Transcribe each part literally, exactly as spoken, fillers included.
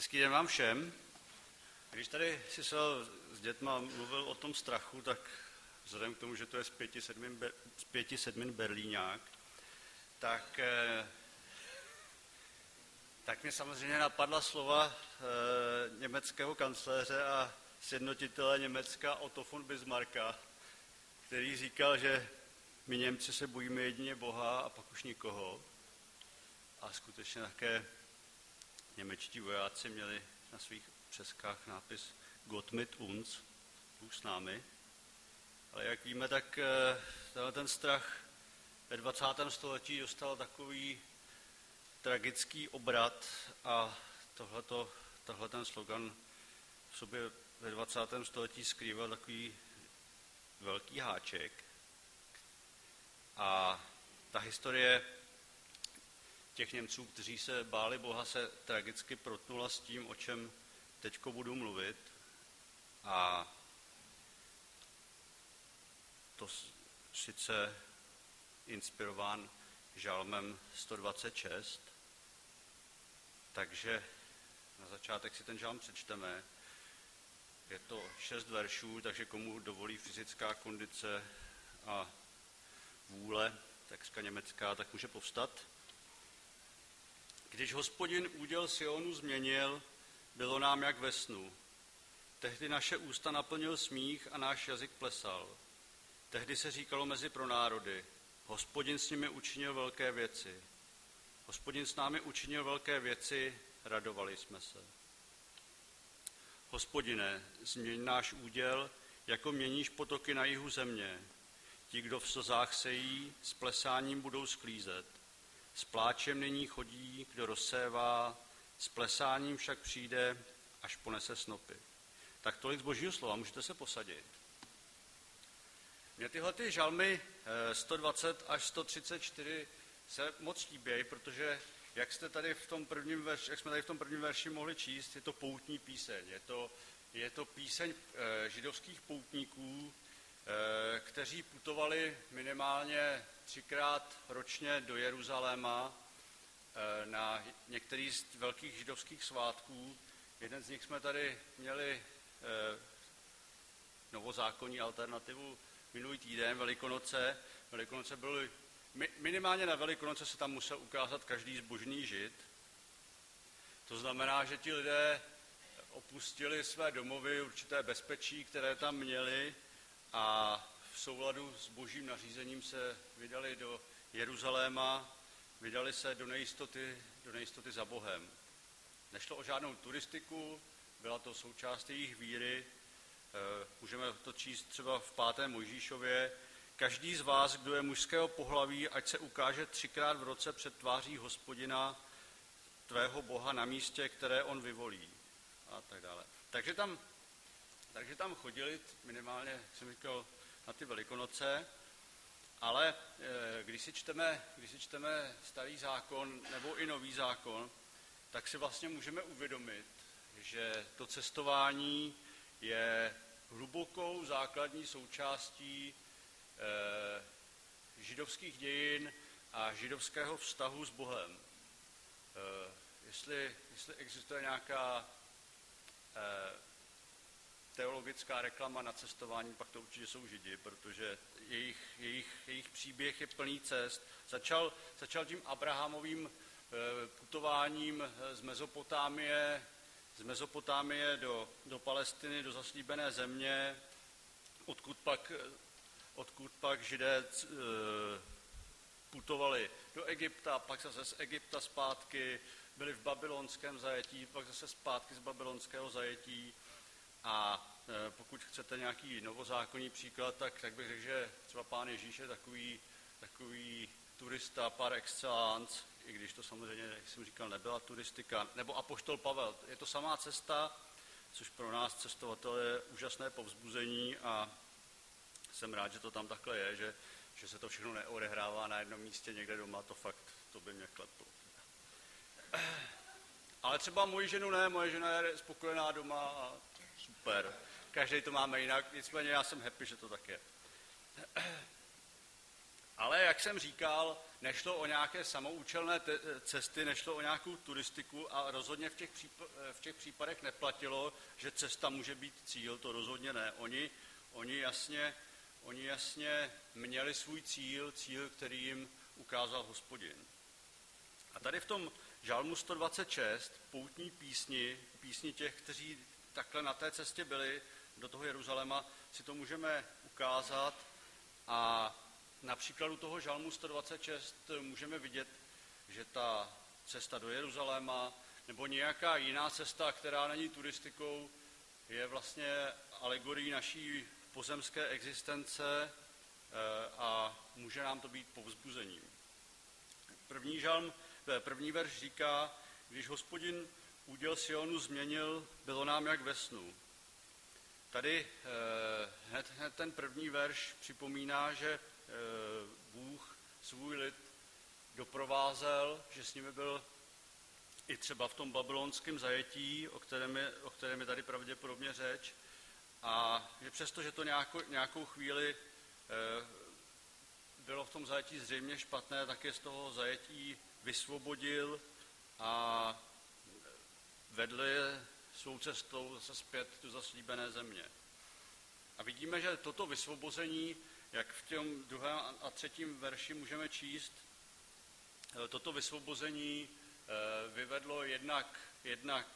Hezký den vám všem. Když tady si se s dětma mluvil o tom strachu, tak vzhledem k tomu, že to je z pěti sedmin, z pěti sedmin berlíňák, tak, tak mě samozřejmě napadla slova e, německého kancléře a sjednotitele Německa Otto von Bismarcka, který říkal, že my Němci se bojíme jedině Boha a pak už nikoho. A skutečně také němečtí vojáci měli na svých přeskách nápis Gott mit uns, Bůh s námi. Ale jak víme, tak ten strach ve dvacátém století dostal takový tragický obrat a tohleto, tohle ten slogan v sobě ve dvacátém století skrýval takový velký háček. A ta historie těch Němců, kteří se báli Boha, se tragicky protnula s tím, o čem teďko budu mluvit. A to sice inspirován žalmem sto dvacet šest, takže na začátek si ten žalm přečteme. Je to šest veršů, takže komu dovolí fyzická kondice a vůle, texka německá, tak může povstat. Když Hospodin úděl Sionu změnil, bylo nám jak ve snu. Tehdy naše ústa naplnil smích a náš jazyk plesal. Tehdy se říkalo mezi pronárody, Hospodin s nimi učinil velké věci. Hospodin s námi učinil velké věci, radovali jsme se. Hospodine, změň náš úděl, jako měníš potoky na jihu země. Ti, kdo v slzách sejí, s plesáním budou sklízet. S pláčem nyní chodí, kdo rozsévá, s plesáním však přijde, až ponese snopy. Tak tolik z Božího slova, můžete se posadit. Mně tyhle ty žalmy sto dvacet až sto třicet čtyři se moc líbějí, protože jak jste tady v tom prvním verši, jak jsme tady v tom prvním verši mohli číst, je to poutní píseň. Je to, je to píseň e, židovských poutníků, e, kteří putovali minimálně třikrát ročně do Jeruzaléma e, na některý z velkých židovských svátků. Jeden z nich jsme tady měli e, novozákonní alternativu minulý týden, Velikonoce. Velikonoce byly, minimálně na Velikonoce se tam musel ukázat každý zbožný žid. To znamená, že ti lidé opustili své domovy, určité bezpečí, které tam měli, a v souladu s božím nařízením se vydali do Jeruzaléma, vydali se do nejistoty, do nejistoty za Bohem. Nešlo o žádnou turistiku, byla to součást jejich víry. Můžeme to číst třeba v pátém Mojžíšově. Každý z vás, kdo je mužského pohlaví, ať se ukáže třikrát v roce před tváří Hospodina, tvého Boha, na místě, které on vyvolí. A tak dále. Takže tam, takže tam chodili minimálně, jak jsem říkal, na ty Velikonoce, ale když si čteme, když si čteme starý zákon nebo i nový zákon, tak si vlastně můžeme uvědomit, že to cestování je hlubokou základní součástí eh, židovských dějin a židovského vztahu s Bohem. Eh, jestli, jestli existuje nějaká eh, teologická reklama na cestování, pak to určitě jsou Židi, protože jejich, jejich, jejich příběh je plný cest. Začal, začal tím Abrahamovým eh, putováním z Mezopotámie, z Mezopotámie do, do Palestiny, do zaslíbené země, odkud pak, odkud pak Židé e, putovali do Egypta, pak zase z Egypta zpátky, byli v babylonském zajetí, pak zase zpátky z babylonského zajetí. A e, pokud chcete nějaký novozákonní příklad, tak, tak bych řekl, že třeba Pán Ježíš je takový, takový turista par excellence, i když to samozřejmě, jak jsem říkal, nebyla turistika, nebo apoštol Pavel. Je to samá cesta, což pro nás cestovatele je úžasné povzbuzení a jsem rád, že to tam takhle je, že, že se to všechno neodehrává na jednom místě někde doma, to fakt, to by mě kleplo. Ale třeba moji ženu ne, moje žena je spokojená doma a super. Každý to máme jinak, nicméně já jsem happy, že to tak je. Ale jak jsem říkal, nešlo o nějaké samoučelné te- cesty, nešlo o nějakou turistiku a rozhodně v těch, příp- v těch případech neplatilo, že cesta může být cíl, to rozhodně ne. Oni, oni, jasně, oni jasně měli svůj cíl, cíl, který jim ukázal Hospodin. A tady v tom žalmu sto dvacet šest, poutní písni, písni těch, kteří takhle na té cestě byli do toho Jeruzaléma, si to můžeme ukázat a na příkladu toho žalmu sto dvacet šest můžeme vidět, že ta cesta do Jeruzaléma nebo nějaká jiná cesta, která není turistikou, je vlastně alegorií naší pozemské existence a může nám to být povzbuzením. První žalm, první verš říká, když Hospodin úděl Sionu změnil, bylo nám jak ve snu. Tady hned, hned ten první verš připomíná, že Bůh svůj lid doprovázel, že s nimi byl i třeba v tom babylonském zajetí, o kterém je, o kterém je tady pravděpodobně řeč, a že přesto, že to nějakou, nějakou chvíli bylo v tom zajetí zřejmě špatné, tak je z toho zajetí vysvobodil a vedl je svou cestou zase zpět do zaslíbené země. A vidíme, že toto vysvobození, jak v tom druhém a třetím verši můžeme číst, toto vysvobození vyvedlo jednak, jednak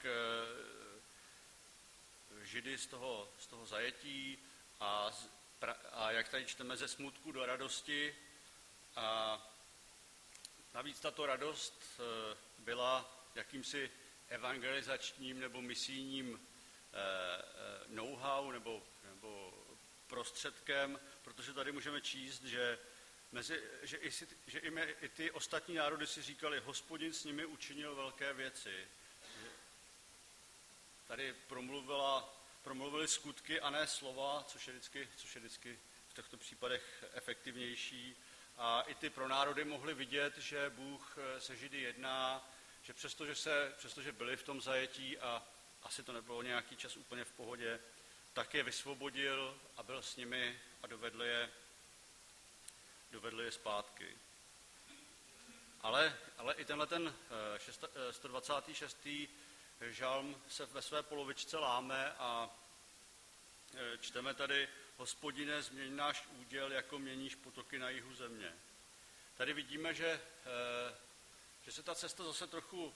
Židy z toho, z toho zajetí a, a jak tady čteme, ze smutku do radosti. A navíc tato radost byla jakýmsi evangelizačním nebo misijním know-how nebo, nebo prostředkem, protože tady můžeme číst, že, mezi, že, i, si, že i, my, i ty ostatní národy si říkali, Hospodin s nimi učinil velké věci. Tady promluvila, promluvili skutky a ne slova, což je vždycky, což je vždycky v těchto případech efektivnější. A i ty pronárody mohli vidět, že Bůh se Židy jedná, že přestože, se, přestože byli v tom zajetí a asi to nebylo nějaký čas úplně v pohodě, tak je vysvobodil a byl s nimi a dovedl je, dovedl je zpátky. Ale, ale i tenhle ten sto dvacátý šestý žalm se ve své polovičce láme a čteme tady, Hospodine, změň náš úděl, jako měníš potoky na jihu země. Tady vidíme, že, že se ta cesta zase trochu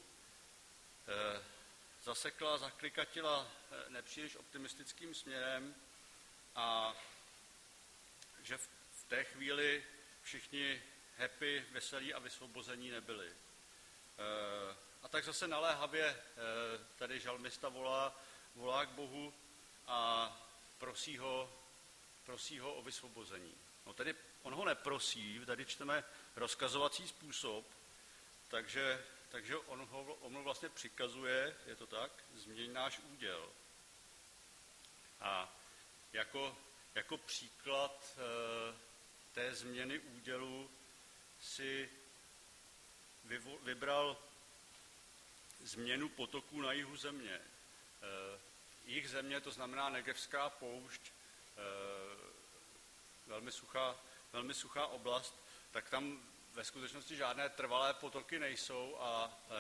zasekla, zaklikatila nepříliš optimistickým směrem a že v té chvíli všichni happy, veselí a vysvobození nebyli. A tak zase naléhavě tady žalmista volá, volá k Bohu a prosí ho, prosí ho o vysvobození. No tedy on ho neprosí, tady čteme rozkazovací způsob, takže, takže on ho on ho vlastně přikazuje, je to tak, změň náš úděl. A jako, jako příklad e, té změny údělu si vyvo, vybral změnu potoků na jihu země. E, jih země, to znamená Negevská poušť, e, velmi suchá, velmi suchá oblast, tak tam ve skutečnosti žádné trvalé potoky nejsou a e,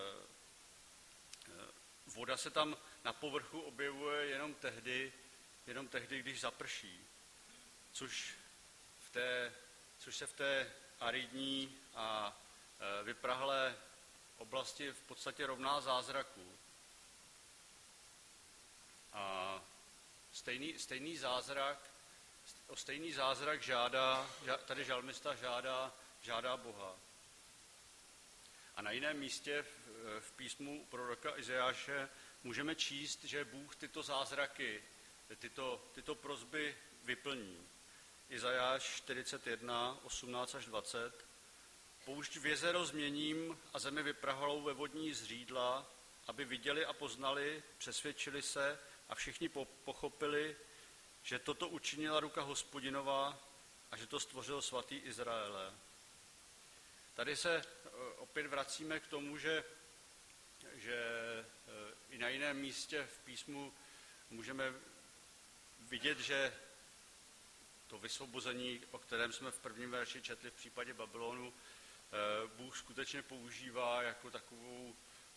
voda se tam na povrchu objevuje jenom tehdy, jenom tehdy, když zaprší, což, v té, což se v té aridní a e, vyprahlé oblasti v podstatě rovná zázraku. A stejný, stejný zázrak, o stejný zázrak žádá, tady žalmista žádá, žádá Boha. A na jiném místě v, v písmu proroka Izajáše můžeme číst, že Bůh tyto zázraky, tyto, tyto prosby vyplní. Izajáš čtyřicet jedna, osmnáct až dvacet. Poušť v jezero změním a zemi vyprahlou ve vodní zřídla, aby viděli a poznali, přesvědčili se a všichni po, pochopili, že toto učinila ruka Hospodinová a že to stvořil svatý Izraele. Tady se opět vracíme k tomu, že, že i na jiném místě v písmu můžeme vidět, že to vysvobození, o kterém jsme v prvním verši četli v případě Babylonu, Bůh skutečně používá jako takovou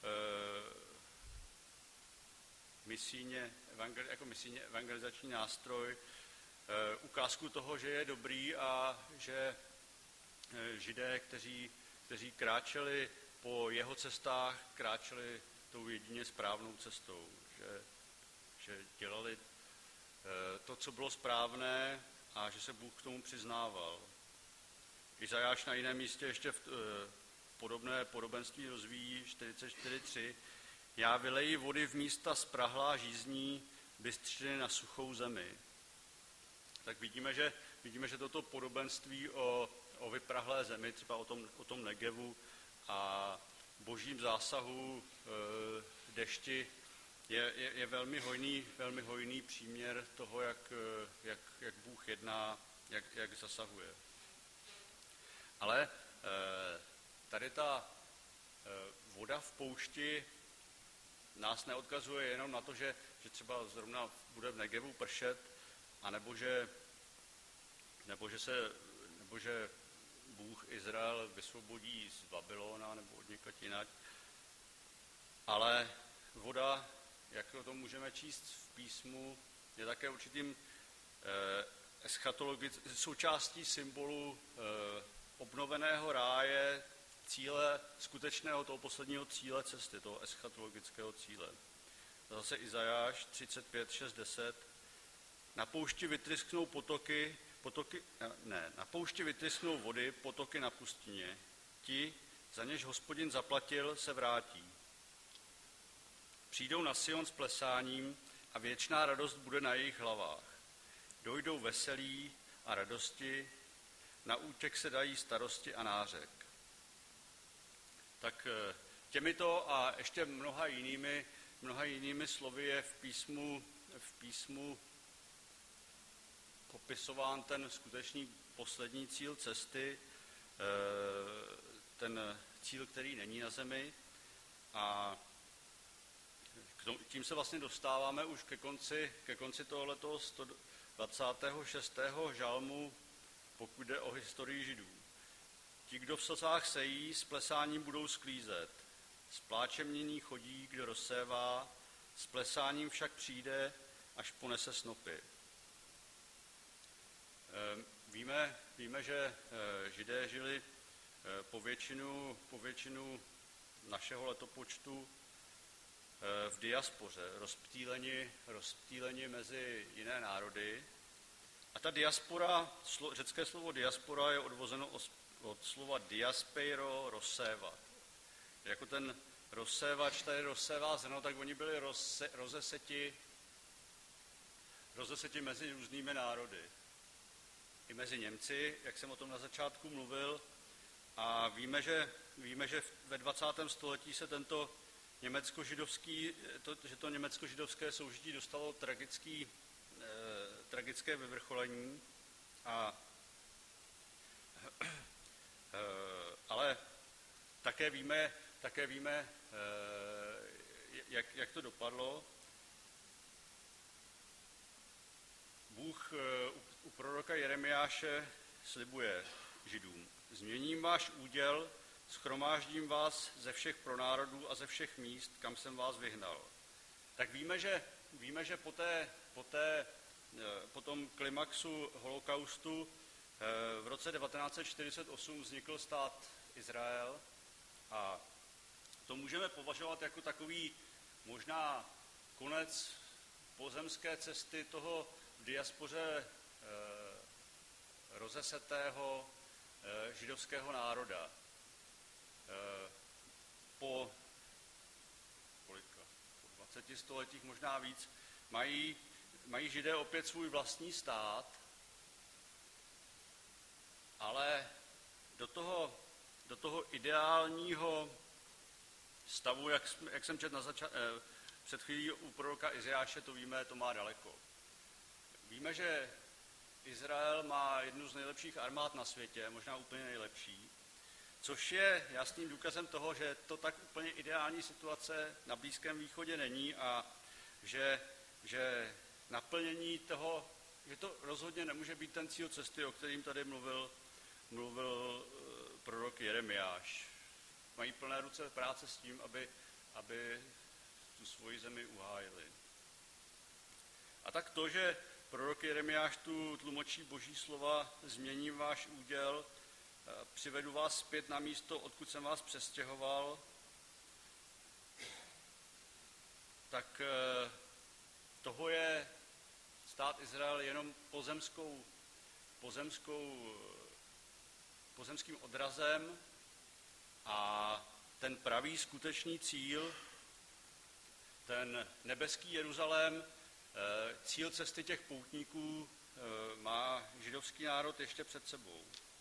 misijně, evangel, jako misijně evangelizační nástroj, ukázku toho, že je dobrý a že Židé, kteří, kteří kráčeli po jeho cestách, kráčeli tou jedině správnou cestou, že, že dělali to, co bylo správné a že se Bůh k tomu přiznával. Izajáš na jiném místě ještě v podobné podobenství rozvíjí čtyřicet čtyři tři. Já vyleji vody v místa sprahlá žízní, bystřiny na suchou zemi. Tak vidíme, že, vidíme, že toto podobenství o, o vyprahlé zemi, třeba o tom, o tom Negevu a božím zásahu e, dešti, je, je, je velmi hojný, velmi hojný příměr toho, jak, jak, jak Bůh jedná, jak, jak zasahuje. Ale e, tady ta e, voda v poušti nás neodkazuje jenom na to, že, že třeba zrovna bude v Negevu pršet, anebo že, nebo že, se, nebo že Bůh Izrael vysvobodí z Babylona nebo od někud jinak. Ale voda, jak o tom můžeme číst v písmu, je také určitým eh, eschatologickým součástí symbolu eh, obnoveného ráje, cíle skutečného toho posledního cíle cesty, toho eschatologického cíle. Zase Izajáš třicet pět šest deset. Na poušti vytrysknou potoky, potoky, ne, na poušti vytrysknou vody, potoky na pustině. Ti, za něž Hospodin zaplatil, se vrátí. Přijdou na Sion s plesáním a věčná radost bude na jejich hlavách. Dojdou veselí a radosti, na útěk se dají starosti a nářek. Tak těmito a ještě mnoha jinými, mnoha jinými slovy je v písmu, v písmu popisován ten skutečný poslední cíl cesty, ten cíl, který není na zemi. A tím se vlastně dostáváme už ke konci, ke konci tohoto sto dvacátého šestého žalmu, pokud jde o historii Židů. Ti, kdo v slzách sejí, s plesáním budou sklízet. S pláčem nyní chodí, kdo rozsévá, s plesáním však přijde, až ponese snopy. Víme, víme, že Židé žili po většinu, po většinu našeho letopočtu v diaspoře, rozptýleni, rozptýleni mezi jiné národy. A ta diaspora, řecké slovo diaspora je odvozeno od slova diaspeiro, rozsévat. Jako ten rozsévač tady rozsévá zrno, tak oni byli rozse, rozeseti, rozeseti mezi různými národy. I mezi Němci, jak jsem o tom na začátku mluvil. A víme, že, víme, že ve dvacátém století se tento německo-židovský, to, že to německo-židovské soužití dostalo tragický, eh, tragické vyvrcholení. A, eh, ale také víme, také víme eh, jak, jak to dopadlo. Bůh eh, u, u proroka Jeremiáše slibuje Židům: změním váš úděl, shromáždím vás ze všech pronárodů a ze všech míst, kam jsem vás vyhnal. Tak víme, že, víme, že po, té, po, té, po tom klimaxu holokaustu v roce devatenáct set čtyřicet osm vznikl stát Izrael a to můžeme považovat jako takový možná konec pozemské cesty toho v diaspoře rozesetého židovského národa. Po, kolika, po dvaceti stoletích, možná víc, mají, mají Židé opět svůj vlastní stát, ale do toho, do toho ideálního stavu, jak, jak jsem četl na zača- eh, před chvílí u proroka Izajáše, to víme, to má daleko. Víme, že Izrael má jednu z nejlepších armád na světě, možná úplně nejlepší, což je jasným důkazem toho, že to tak úplně ideální situace na Blízkém východě není a že, že naplnění toho že to rozhodně nemůže být ten cíl cesty, o kterým tady mluvil, mluvil prorok Jeremiáš. Mají plné ruce práce s tím, aby, aby tu svoji zemi uhájili. A tak to, že prorok Jeremiáš tu tlumočí boží slova, změním váš úděl, přivedu vás zpět na místo, odkud jsem vás přestěhoval, tak toho je stát Izrael jenom pozemskou, pozemskou, pozemským odrazem a ten pravý skutečný cíl, ten nebeský Jeruzalém, cíl cesty těch poutníků má židovský národ ještě před sebou.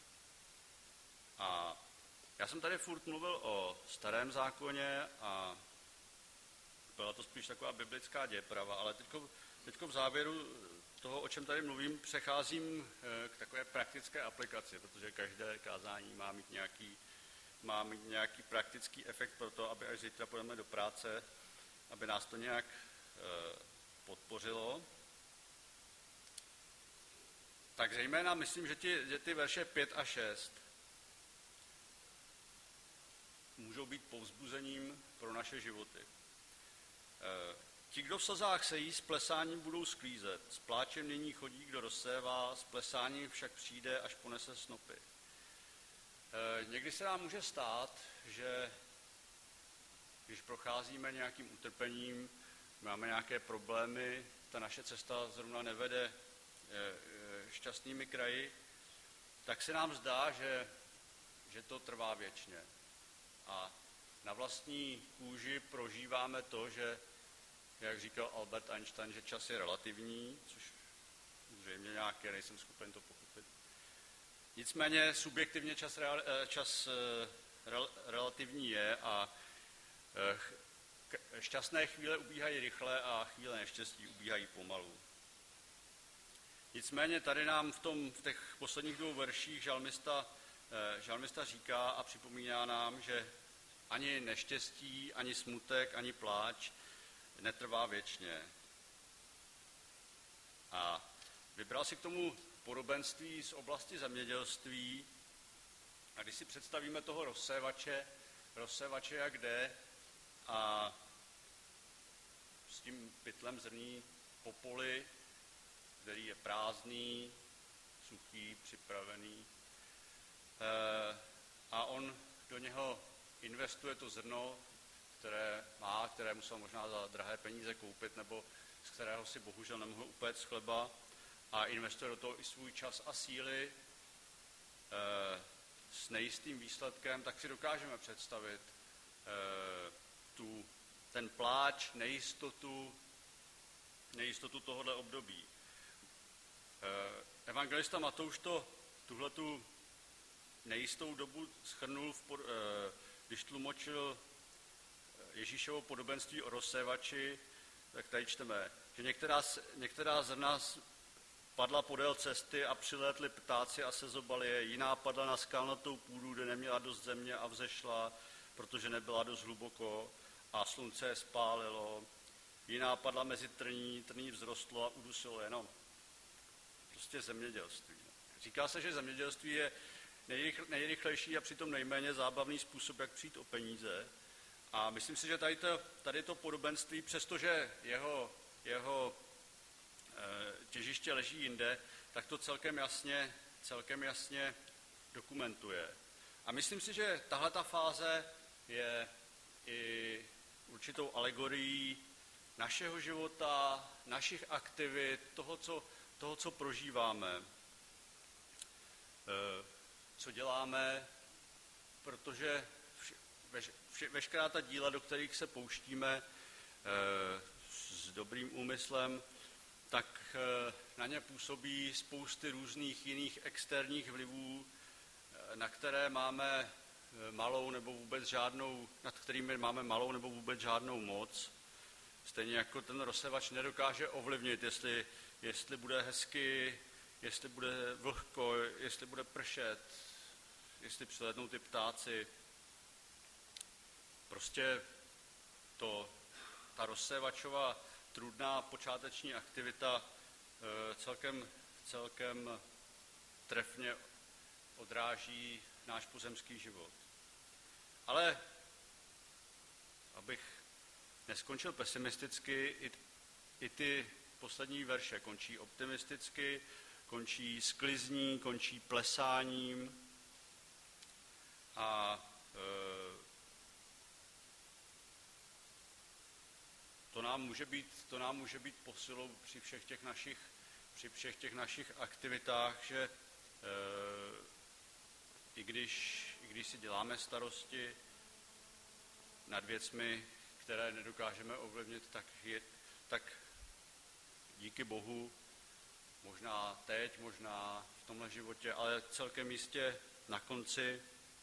A já jsem tady furt mluvil o starém zákoně a byla to spíš taková biblická děprava, ale teďko, teďko v závěru toho, o čem tady mluvím, přecházím k takové praktické aplikaci, protože každé kázání má mít nějaký, má mít nějaký praktický efekt pro to, aby až zítra půjdeme do práce, aby nás to nějak podpořilo. Tak zejména myslím, že ty, že ty verše pět a šest můžou být povzbuzením pro naše životy. Ti, kdo v slzách sejí, s plesáním budou sklízet, s pláčem nyní chodí, kdo rozsévá, s plesáním však přijde, až ponese snopy. Někdy se nám může stát, že když procházíme nějakým utrpením, máme nějaké problémy, ta naše cesta zrovna nevede šťastnými kraji, tak se nám zdá, že, že to trvá věčně. A na vlastní kůži prožíváme to, že, jak říkal Albert Einstein, že čas je relativní, což zřejmě nějaké, nejsem schopen to pochopit. Nicméně subjektivně čas, čas relativní je a šťastné chvíle ubíhají rychle a chvíle neštěstí ubíhají pomalu. Nicméně tady nám v, tom, v těch posledních dvou verších žalmista, žalmista říká a připomíná nám, že ani neštěstí, ani smutek, ani pláč netrvá věčně. A vybral si k tomu podobenství z oblasti zemědělství a když si představíme toho rozsévače, rozsévače jak jde a s tím pytlem zrní po poli, který je prázdný, suchý, připravený. E, a on do něho investuje to zrno, které má, které musel možná za drahé peníze koupit, nebo z kterého si bohužel nemohl upéct chleba, a investuje do toho i svůj čas a síly e, s nejistým výsledkem, tak si dokážeme představit e, tu, ten pláč, nejistotu, nejistotu tohohle období. Evangelista Matouš to tuhletu nejistou dobu shrnul, když tlumočil Ježíšovo podobenství o rozsévači, tak tady čteme, že některá, některá zrna padla podél cesty a přilétli ptáci a sezobali je, jiná padla na skalnatou půdu, kde neměla dost země a vzešla, protože nebyla dost hluboko a slunce je spálilo, jiná padla mezi trní, trní vzrostlo a udusilo jenom. Prostě zemědělství. Říká se, že zemědělství je nejrychlejší a přitom nejméně zábavný způsob, jak přijít o peníze. A myslím si, že tady to, tady to podobenství, přestože jeho, jeho e, těžiště leží jinde, tak to celkem jasně, celkem jasně dokumentuje. A myslím si, že tahle ta fáze je i určitou alegorií našeho života, našich aktivit, toho, co toho, co prožíváme, co děláme, protože veškerá ta díla, do kterých se pouštíme s dobrým úmyslem, tak na ně působí spousty různých jiných externích vlivů, na které máme malou nebo vůbec žádnou, nad kterými máme malou nebo vůbec žádnou moc. Stejně jako ten rozsevač nedokáže ovlivnit, jestli jestli bude hezky, jestli bude vlhko, jestli bude pršet, jestli přilétnou ty ptáci. Prostě to, ta rozsévačová trudná počáteční aktivita celkem, celkem trefně odráží náš pozemský život. Ale abych neskončil pesimisticky, i, i ty poslední verše končí optimisticky, končí sklizní, končí plesáním a e, to nám může být, to nám může být posilou při všech těch našich, při všech těch našich aktivitách, že e, i když, i když si děláme starosti nad věcmi, které nedokážeme ovlivnit, tak, je, tak díky Bohu, možná teď, možná v tomhle životě, ale celkem jistě na konci e,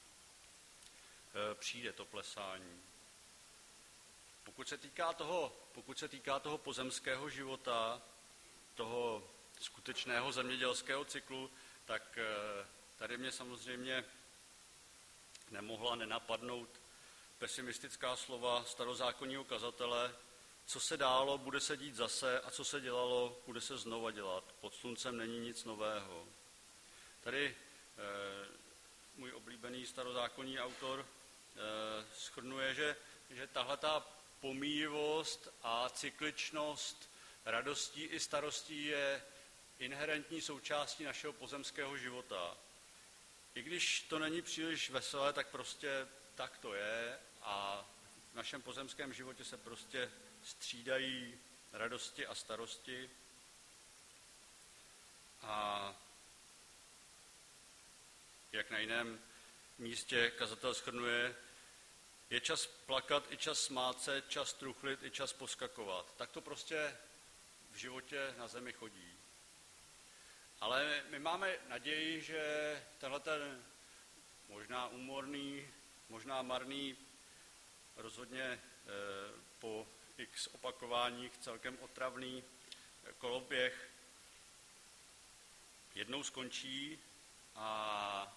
přijde to plesání. Pokud se týká toho, pokud se týká toho pozemského života, toho skutečného zemědělského cyklu, tak e, tady mě samozřejmě nemohla nenapadnout pesimistická slova starozákonního kazatele: co se dálo, bude se dít zase, a co se dělalo, bude se znova dělat. Pod sluncem není nic nového. Tady e, můj oblíbený starozákonní autor e, shrnuje, že, že tahleta pomíjivost a cykličnost radostí i starostí je inherentní součástí našeho pozemského života. I když to není příliš veselé, tak prostě tak to je a v našem pozemském životě se prostě střídají radosti a starosti. A jak na jiném místě kazatel shrnuje, je čas plakat i čas smát se, čas truchlit i čas poskakovat. Tak to prostě v životě na zemi chodí. Ale my máme naději, že tenhle ten možná úmorný, možná marný, rozhodně e, po x opakováních celkem otravný koloběh jednou skončí a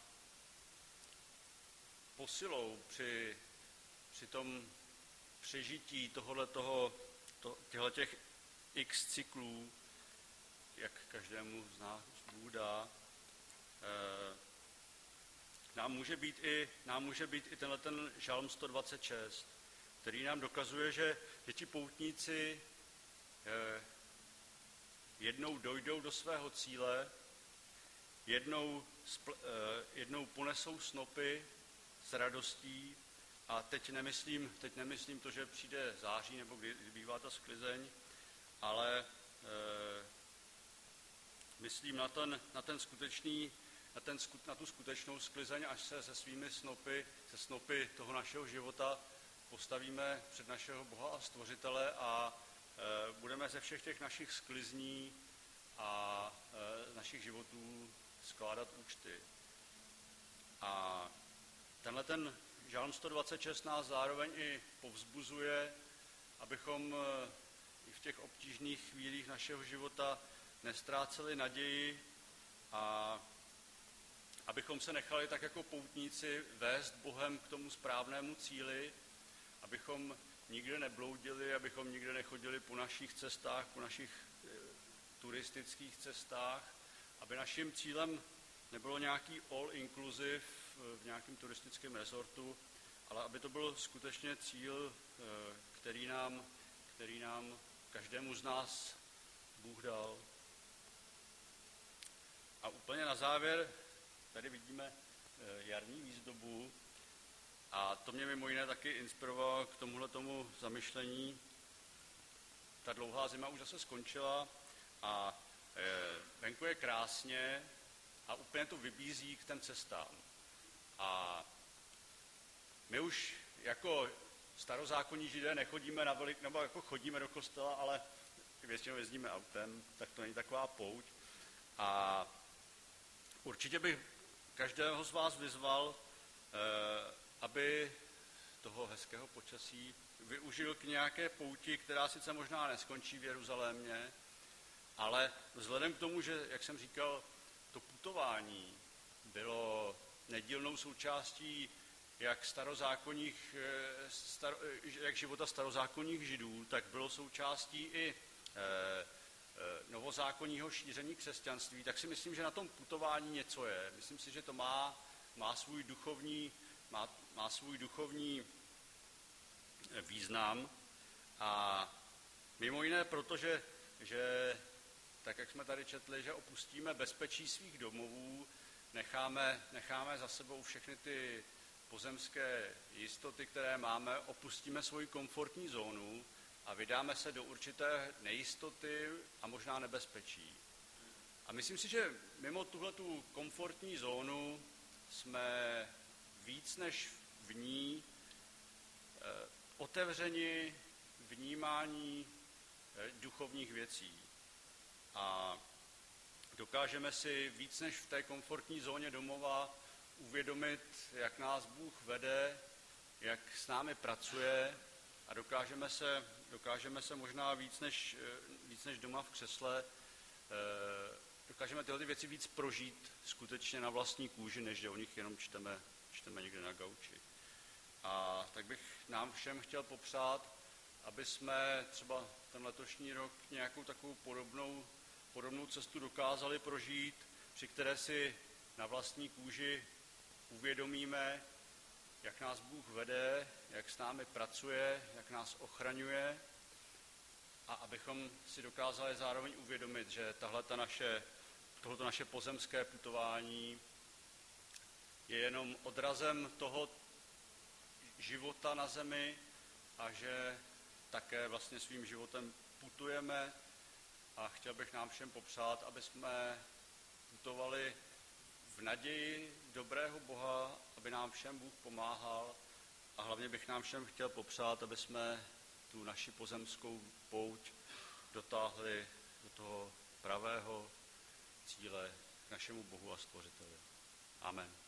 posilou při, při tom přežití tohoto, to, těchto x cyklů, jak každému z nás Bůh dá, e, nám může být i, nám může být i tenhle ten žalm sto dvacet šest, který nám dokazuje, že, že ti poutníci e, jednou dojdou do svého cíle, jednou, spl, e, jednou ponesou snopy s radostí, a teď nemyslím, teď nemyslím to, že přijde září nebo kdy bývá ta sklizeň, ale e, myslím na ten, na ten skutečný, na, ten, na tu skutečnou sklizeň, až se se svými snopy, se snopy toho našeho života postavíme před našeho Boha a Stvořitele a e, budeme ze všech těch našich sklizní a e, našich životů skládat účty. A tenhle ten žalm sto dvacet šest nás zároveň i povzbuzuje, abychom e, i v těch obtížných chvílích našeho života nestráceli naději a abychom se nechali tak jako poutníci vést Bohem k tomu správnému cíli, abychom nikde nebloudili, abychom nikde nechodili po našich cestách, po našich e, turistických cestách, aby naším cílem nebylo nějaký all inclusive v nějakém turistickém resortu, ale aby to byl skutečně cíl, e, který nám, který nám každému z nás Bůh dal. A úplně na závěr tady vidíme jarní výzdobu a to mě mimo jiné taky inspirovalo k tomuhle tomu zamyšlení. Ta dlouhá zima už zase skončila a venku je krásně a úplně to vybízí k těm cestám. A my už jako starozákonní Židé nechodíme na velik, nebo jako chodíme do kostela, ale většinou jezdíme autem, tak to není taková pouť. A určitě bych každého z vás vyzval, aby toho hezkého počasí využil k nějaké pouti, která sice možná neskončí v Jeruzalémě, ale vzhledem k tomu, že, jak jsem říkal, to putování bylo nedílnou součástí jak starozákonních, star, jak života starozákonních Židů, tak bylo součástí i novozákonního šíření křesťanství, tak si myslím, že na tom putování něco je. Myslím si, že to má, má svůj duchovní, má, má svůj duchovní význam a mimo jiné, protože že, tak jak jsme tady četli, že opustíme bezpečí svých domovů, necháme, necháme za sebou všechny ty pozemské jistoty, které máme, opustíme svoji komfortní zónu a vydáme se do určité nejistoty a možná nebezpečí. A myslím si, že mimo tuhletu komfortní zónu jsme víc než v ní eh, otevřeni vnímání eh, duchovních věcí. A dokážeme si víc než v té komfortní zóně domova uvědomit, jak nás Bůh vede, jak s námi pracuje a dokážeme se, dokážeme se možná víc než, víc než doma v křesle, dokážeme tyhle ty věci víc prožít skutečně na vlastní kůži, než že o nich jenom čteme, čteme někde na gauči. A tak bych nám všem chtěl popřát, aby jsme třeba ten letošní rok nějakou takovou podobnou, podobnou cestu dokázali prožít, při které si na vlastní kůži uvědomíme, jak nás Bůh vede, jak s námi pracuje, jak nás ochraňuje a abychom si dokázali zároveň uvědomit, že tahleta naše, tohoto naše pozemské putování je jenom odrazem toho života na zemi a že také vlastně svým životem putujeme a chtěl bych nám všem popřát, aby jsme putovali v naději dobrého Boha, aby nám všem Bůh pomáhal a hlavně bych nám všem chtěl popřát, aby jsme tu naši pozemskou pouť dotáhli do toho pravého cíle k našemu Bohu a Stvořiteli. Amen.